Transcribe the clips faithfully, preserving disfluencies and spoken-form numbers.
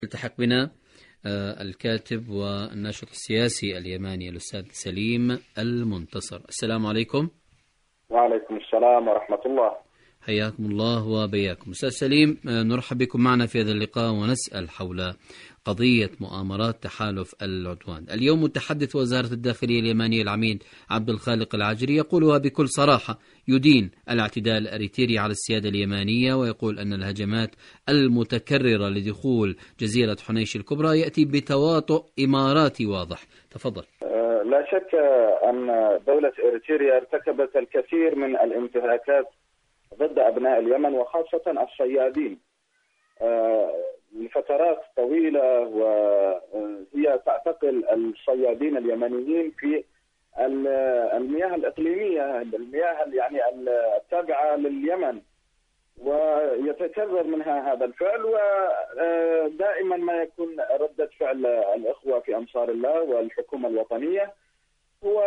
التحق بنا الكاتب والناشط السياسي اليماني الأستاذ سليم المنتصر. السلام عليكم. وعليكم السلام ورحمة الله. حياكم الله وبياكم. أستاذ سليم، نرحب بكم معنا في هذا اللقاء ونسأل حول قضية مؤامرات تحالف العدوان. اليوم متحدث وزارة الداخلية اليمانية العميد عبد الخالق العجري يقولها بكل صراحة، يدين الاعتداء الأريتري على السيادة اليمانية، ويقول أن الهجمات المتكررة لدخول جزيرة حنيش الكبرى يأتي بتواطؤ إماراتي واضح. تفضل. لا شك أن دولة إريتريا ارتكبت الكثير من الانتهاكات ضد أبناء اليمن وخاصة الصيادين لفترات طويلة، وهي تعتقل الصيادين اليمنيين في المياه الإقليمية، المياه يعني التابعة لليمن، ويتكرر منها هذا الفعل. ودائما ما يكون ردة فعل الإخوة في أنصار الله والحكومة الوطنية هو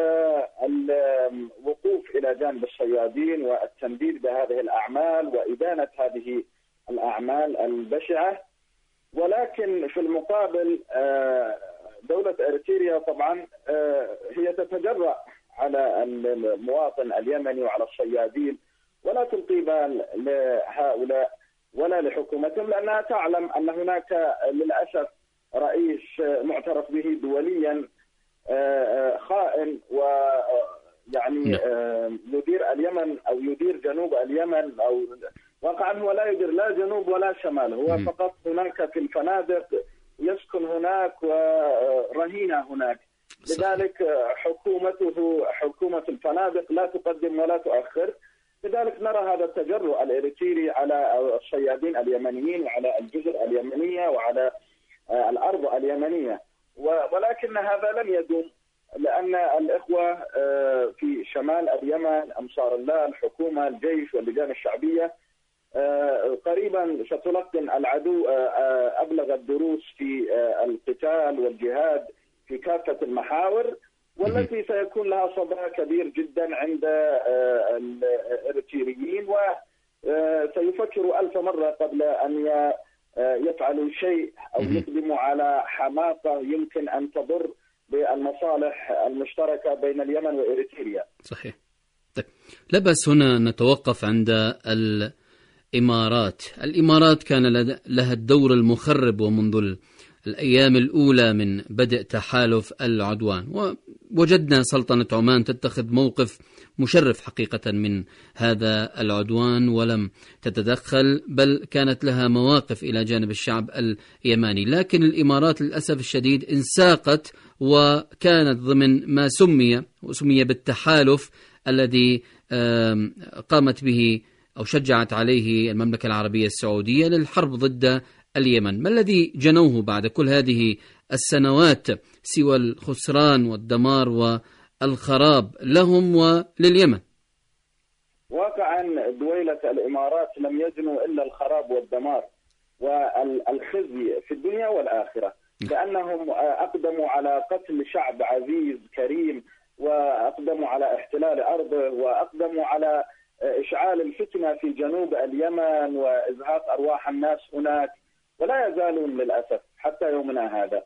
الوقوف إلى جانب الصيادين والتنديد بهذه الأعمال وإدانة هذه الأعمال البشعة. ولكن في المقابل دولة إريتريا طبعا هي تتجرأ على المواطن اليمني وعلى الصيادين، ولا تلقي بال لهؤلاء ولا لحكومتهم، لأنها تعلم أن هناك للأسف رئيس معترف به دوليا خائن ويعني يدير اليمن أو يدير جنوب اليمن، أو واقعا هو لا يدير لا جنوب ولا شمال، هو فقط هناك في الفنادق، يسكن هناك ورهينة هناك. لذلك حكومته حكومة الفنادق لا تقدم ولا تؤخر. لذلك نرى هذا التجرؤ الإريتري على الصيادين اليمنيين وعلى الجزر اليمنية وعلى الأرض اليمنية. ولكن هذا لم يدوم، لأن الإخوة في شمال اليمن أنصار الله، الحكومة، الجيش واللجان الشعبية قريبا ستلقن العدو أبلغ الدروس في القتال والجهاد في كافة المحاور، والتي سيكون لها صدى كبير جدا عند الإريتريين، وسيفكروا ألف مرة قبل أن يفعلوا شيء أو يقدموا على حماقة يمكن أن تضر بالمصالح المشتركة بين اليمن وإريتريا. صحيح. طيب، لا بأس هنا نتوقف عند الإمارات. الإمارات كان لها الدور المخرب ومنذ الأيام الأولى من بدء تحالف العدوان، ووجدنا سلطنة عمان تتخذ موقف مشرف حقيقة من هذا العدوان ولم تتدخل، بل كانت لها مواقف إلى جانب الشعب اليماني. لكن الإمارات للأسف الشديد انساقت وكانت ضمن ما سمي وسمي بالتحالف الذي قامت به أو شجعت عليه المملكة العربية السعودية للحرب ضد اليمن. ما الذي جنوه بعد كل هذه السنوات سوى الخسران والدمار والخراب لهم ولليمن؟ واقعا دويلة الإمارات لم يجنوا إلا الخراب والدمار والخزي في الدنيا والآخرة، لأنهم أقدموا على قتل شعب عزيز كريم، وأقدموا على احتلال أرضه، وأقدموا على إشعال الفتنة في جنوب اليمن وإزهاق أرواح الناس هناك، ولا يزالون للأسف حتى يومنا هذا.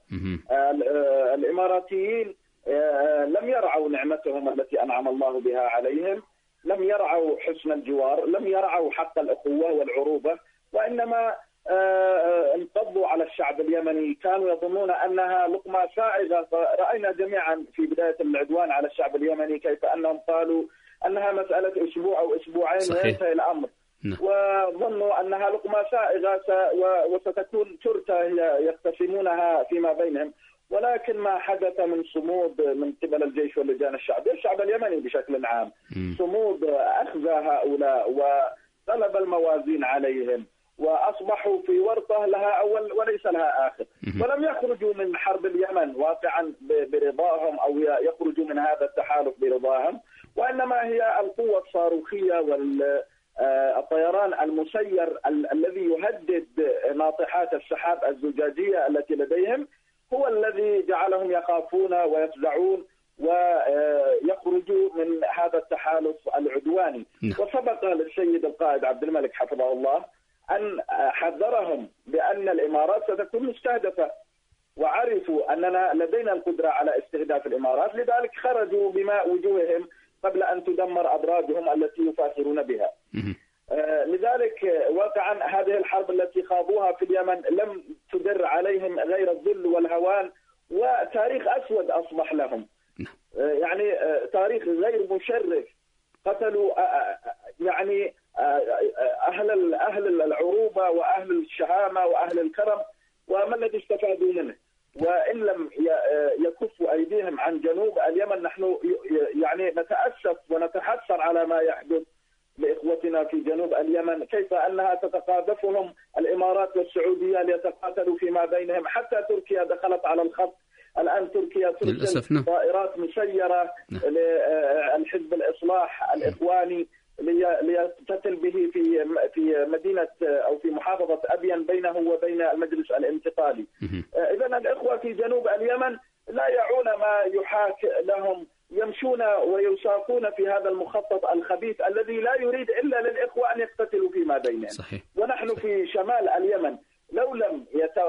الإماراتيين لم يرعوا نعمتهم التي أنعم الله بها عليهم، لم يرعوا حسن الجوار، لم يرعوا حق الأخوة والعروبة، وإنما انقضوا على الشعب اليمني. كانوا يظنون أنها لقمة سائغة. رأينا جميعا في بداية العدوان على الشعب اليمني كيف أنهم قالوا أنها مسألة أسبوع أو أسبوعين وينتهي الأمر، وظنوا أنها لقمة سائغة وستكون ترتة يقتسمونها فيما بينهم. ولكن ما حدث من صمود من قبل الجيش واللجان الشعبية، الشعب اليمني بشكل عام، صمود أخذ هؤلاء وقلب الموازين عليهم، وأصبحوا في ورطة لها أول وليس لها آخر. ولم يخرجوا من حرب اليمن واقعا برضاهم أو يخرجوا من هذا التحالف برضاهم، وإنما هي القوة الصاروخية والطيران المسير الذي يهدد ناطحات السحاب الزجاجية التي لديهم هو الذي جعلهم يخافون ويفزعون ويخرجوا من هذا التحالف العدواني. وسبق للسيد القائد عبد الملك حفظه الله أن حذرهم بأن الإمارات ستكون مستهدفة، وعرفوا أننا لدينا القدرة على استهداف الإمارات، لذلك خرجوا بماء وجوههم قبل أن تدمر أبراجهم التي يفاخرون بها. لذلك واقعا هذه الحرب التي خاضوها في اليمن لم تدر عليهم غير الذل والهوان، وتاريخ أسود أصبح لهم، يعني تاريخ غير مشرف. قتلوا يعني أهل أهل العروبة وأهل الشهامة وأهل الكرم، وما الذي استفادوا منه؟ وإن لم يكفوا أيديهم عن جنوب اليمن نحن يعني نتأسف ونتحسر على ما يحدث لإخوتنا في جنوب اليمن، كيف أنها تتقاذفهم الإمارات والسعودية ليتقاتلوا فيما بينهم. حتى تركيا دخلت على الخط الآن، تركيا ترسل طائرات مسيرة للحزب الإصلاح الإخواني ليقتتل به في في مدينة أو في محافظة أبين بينه وبين المجلس الانتقالي. إذن الإخوة في جنوب اليمن لا يعون ما يحاك لهم، يمشون ويساقون في هذا المخطط الخبيث الذي لا يريد إلا للإخوة أن يقتتلوا فيما بينهم. صحيح. ونحن صحيح. في شمال اليمن لو لم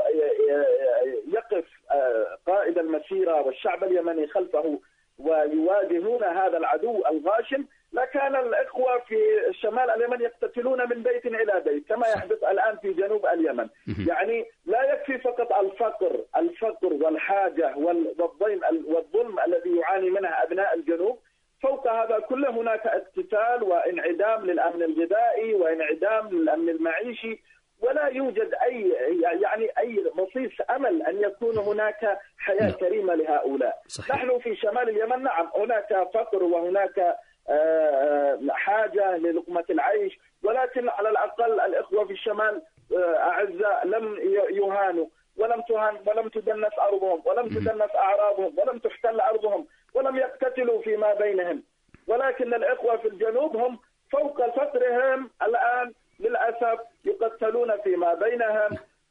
يقف قائد المسيرة والشعب اليمني خلفه ويواجهون هذا العدو الغاشم، لكان الإخوة في شمال اليمن يقتتلون من بيت إلى بيت كما يحدث الآن في جنوب اليمن. يعني لا يكفي فقط الفقر الفقر والحاجة والظلم والظلم الذي يعاني منها أبناء الجنوب، فوق هذا كله هناك اقتتال وانعدام للأمن الغذائي وانعدام للأمن المعيشي، ولا يوجد أي يعني أي بصيص أمل أن يكون هناك حياة لا. كريمة لهؤلاء. صحيح. نحن في شمال اليمن نعم هناك فقر وهناك حاجة للقمة العيش، ولكن على الأقل الإخوة في الشمال أعزاء لم يهانوا ولم تهان ولم تدنس أرضهم ولم تدنس أعراضهم ولم تحتل أرضهم ولم يقتتلوا فيما بينهم. ولكن الإخوة في الجنوب هم فوق فقرهم الآن للأسف يقتلون فيما بينهم،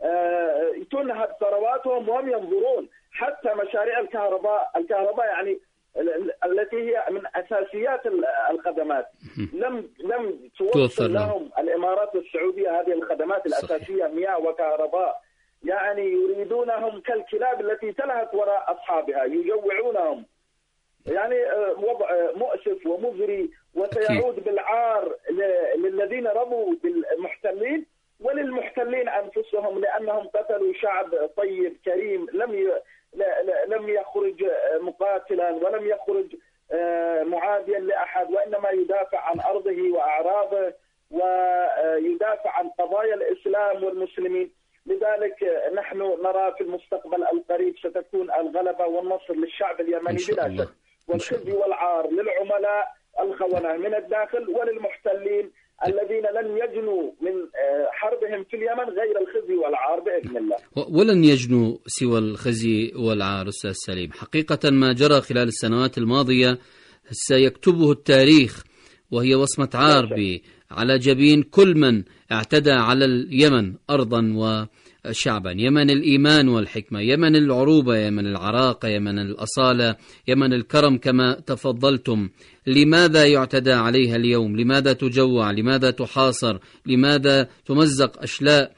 تنهب ثرواتهم وهم ينظرون. حتى مشاريع الكهرباء الكهرباء يعني التي هي من أساسيات الخدمات لم لم توصل لهم الإمارات والسعودية هذه الخدمات الأساسية، مياه وكهرباء. يعني يريدونهم كالكلاب التي تلهث وراء أصحابها، يجوعونهم. يعني وضع مؤسف ومزري، وسيعود بالعار للذين رضوا بالمحتلين وللمحتلين أنفسهم، لأنهم قتلوا شعب طيب كريم لم ي... لم يخرج مقاتلا ولم يخرج معاديا لأحد، وإنما يدافع عن أرضه وأعراضه ويدافع عن قضايا الإسلام والمسلمين. لذلك نحن نرى في المستقبل القريب ستكون الغلبة والنصر للشعب اليمني بلا شك، والخزي والعار للعملاء الخونة من الداخل وللمحتلين الذين لن يجنوا من حربهم في اليمن غير الخزي والعار بإذن الله. ولن يجنوا سوى الخزي والعار. أستاذ سليم، حقيقة ما جرى خلال السنوات الماضية سيكتبه التاريخ، وهي وصمة عار على جبين كل من اعتدى على اليمن أرضا وشعبا. يمن الإيمان والحكمة، يمن العروبة، يمن العراقة، يمن الأصالة، يمن الكرم كما تفضلتم. لماذا يعتدى عليها اليوم؟ لماذا تجوع؟ لماذا تحاصر؟ لماذا تمزق أشلاء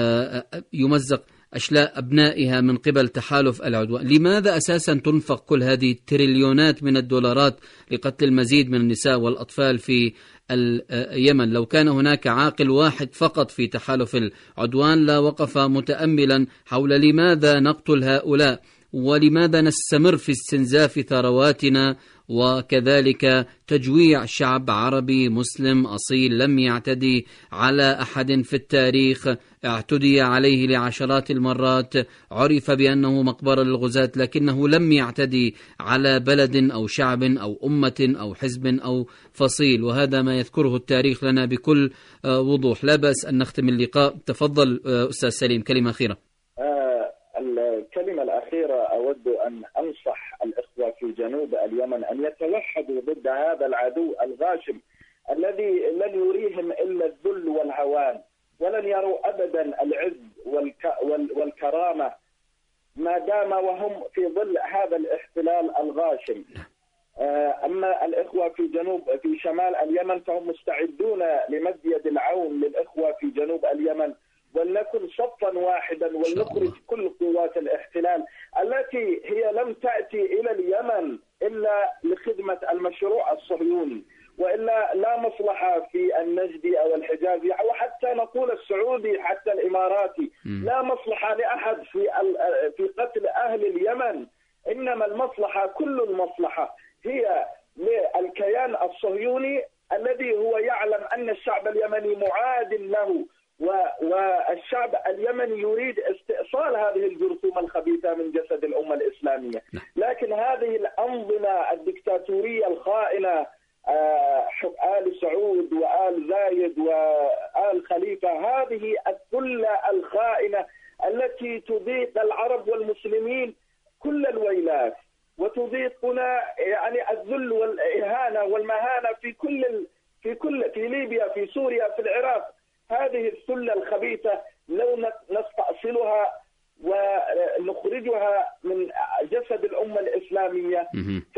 يمزق أشلاء أبنائها من قبل تحالف العدوان؟ لماذا أساسا تنفق كل هذه التريليونات من الدولارات لقتل المزيد من النساء والأطفال في اليمن؟ لو كان هناك عاقل واحد فقط في تحالف العدوان لا وقف متأملا حول لماذا نقتل هؤلاء، ولماذا نستمر في استنزاف ثرواتنا وكذلك تجويع شعب عربي مسلم أصيل لم يعتدي على أحد في التاريخ، اعتدي عليه لعشرات المرات، عرف بأنه مقبرة للغزاة، لكنه لم يعتدي على بلد أو شعب أو أمة أو حزب أو فصيل. وهذا ما يذكره التاريخ لنا بكل وضوح. لا بأس أن نختم اللقاء. تفضل أستاذ سليم، كلمة أخيرة. الكلمة الأخيرة أود أن أنصح الإخوة في جنوب اليمن أن يتوحدوا ضد هذا العدو الغاشم الذي لن يريهم إلا الذل والهوان، ولن يروا أبدا العز والكرامة ما دام وهم في ظل هذا الاحتلال الغاشم. أما الإخوة في جنوب في شمال اليمن فهم مستعدون لمد يد العون للإخوة في جنوب اليمن، ولنكن صفا واحدا ولنخرج كل قوات الاحتلال التي هي لم تأتي إلى اليمن إلا لخدمة المشروع الصهيوني، وإلا لا مصلحة في النجدي أو الحجازي أو حتى نقول السعودي حتى الإماراتي، لا مصلحة لأحد في في قتل أهل اليمن، إنما المصلحة كل المصلحة هي للكيان الصهيوني الذي هو يعلم أن الشعب اليمني معاد له، والشعب اليمني يريد استئصال هذه الجرثومة الخبيثة من جسد الأمة الإسلامية. لكن هذه الأنظمة الدكتاتورية الخائنة، آل سعود وآل زايد وآل خليفة، هذه الثلة الخائنة التي تذيق العرب والمسلمين كل الويلات وتذيقنا يعني الذل والإهانة والمهانة في كل في كل في ليبيا، في سوريا، في العراق. هذه الثلة الخبيثة لو نستأصلها ونخرجها من جسد الأمة الإسلامية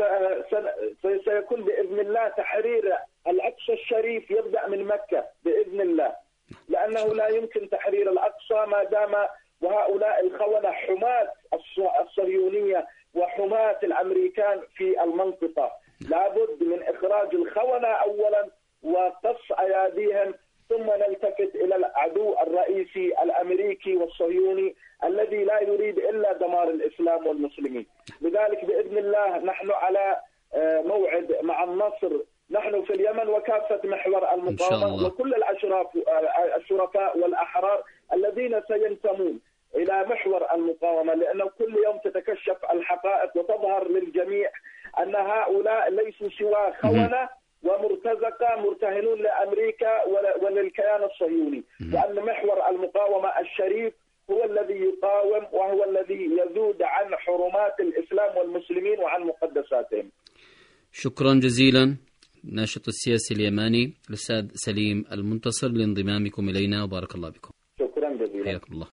فسيكون بإذن الله تحرير الأقصى الشريف يبدأ من مكة بإذن الله، لأنه لا يمكن تحرير الأقصى ما دام وهؤلاء الخونة حماة الصهيونية وحماة الأمريكان في المنطقة. لابد من إخراج الخونة أولا وقص أياديهم، ثم نلتفت إلى العدو الرئيسي الأمريكي والصهيوني الذي لا يريد إلا دمار الإسلام والمسلمين. لذلك بإذن الله نحن على موعد مع النصر، نحن في اليمن وكافة محور المقاومة وكل الأشراف الشرفاء والأحرار الذين سينتمون إلى محور المقاومة، لأنه كل يوم تتكشف الحقائق وتظهر للجميع أن هؤلاء ليسوا سوى خونة ومرتزقة مرتهنون لأمريكا وللكيان الصهيوني، وأن محور المقاومة الشريف هو الذي يقاوم وهو الذي يذود عن حرمات الإسلام والمسلمين وعن مقدساتهم. شكرا جزيلا الناشط السياسي اليماني الأستاذ سليم المنتصر لانضمامكم إلينا، وبارك الله بكم. شكرا جزيلا. حياكم الله.